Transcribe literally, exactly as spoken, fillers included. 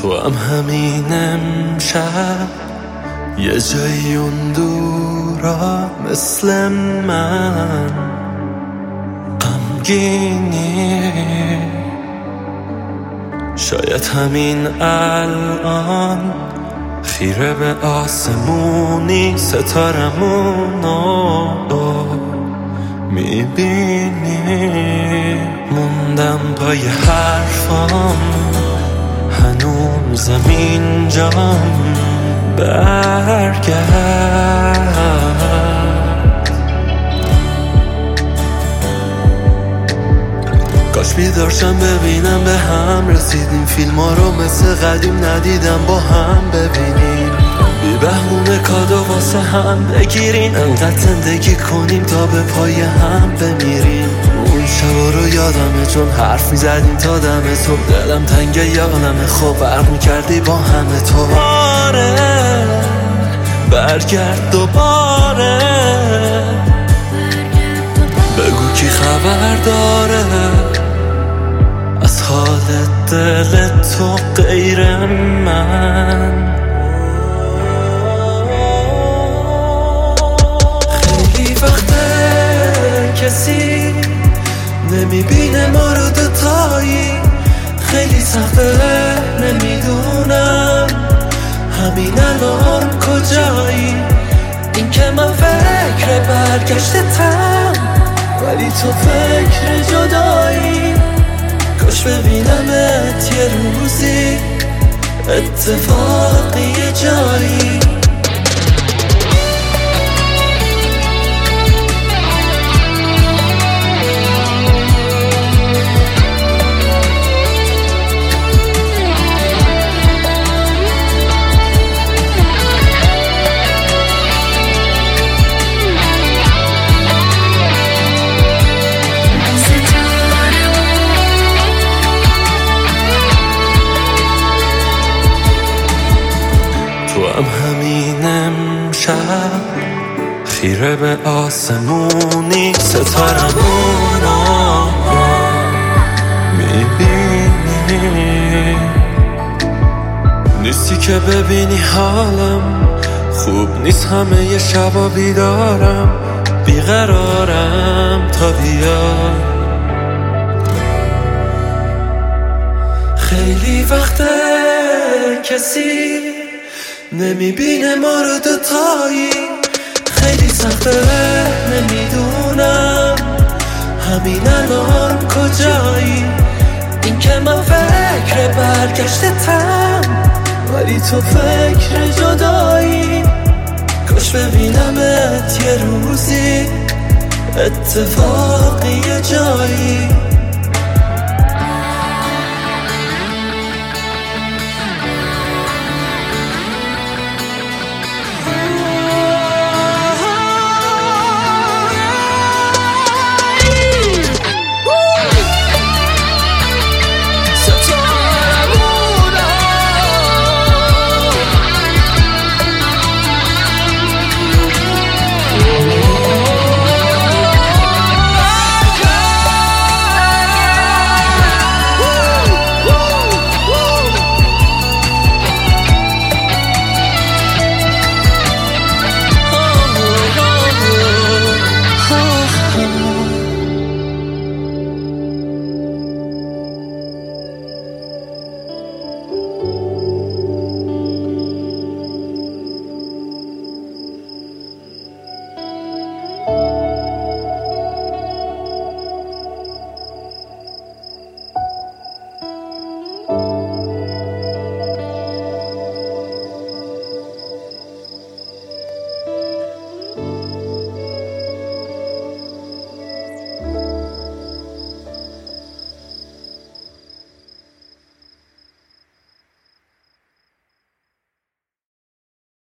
تو هم همین امشب یه جایی اون دورا مثل من غمگینی، شاید همین الان خیره به آسمونی ستارمونو میبینی. موندم پای حرفام هنوزم اینجام، برگرد. کاش بیدارشم ببینم به هم رسیدیم، فیلم ها رو مثل قدیم ندیدم با هم ببینیم، بی بهونه کادو واسه هم بگیرین، انقدر زندگی کنیم تا به پای هم بمیریم. اون شبا رو یادمه چون حرف میزدیم تا دم صبح، دلم تنگه یادمه خب برق میکردی با همه تو. آره برگرد دوباره، بگو کی خبر داره از حال دل تو غیر من. خیلی وقته کسی نمیبینه ما رو دوتایی، خیلی سخته نمیدونم همین الان کجایی. این که من فکر برگشتتم ولی تو فکر جدایی، کاش ببینمت یه روزی اتفاقی یه جایی. تو هم همین امشب خیره به آسمونی ستارمونو میبینی. نیستی که ببینی حالم خوب نیست، همه یه شبا بیدارم بیقرارم تا بیا. خیلی وقته کسی نمیبینه ما رو دوتایی، خیلی سخته نمیدونم همین الان کجایی. این که من فکر برگشتتم ولی تو فکر جدایی، کاش ببینمت یه روزی اتفاقی یه جایی.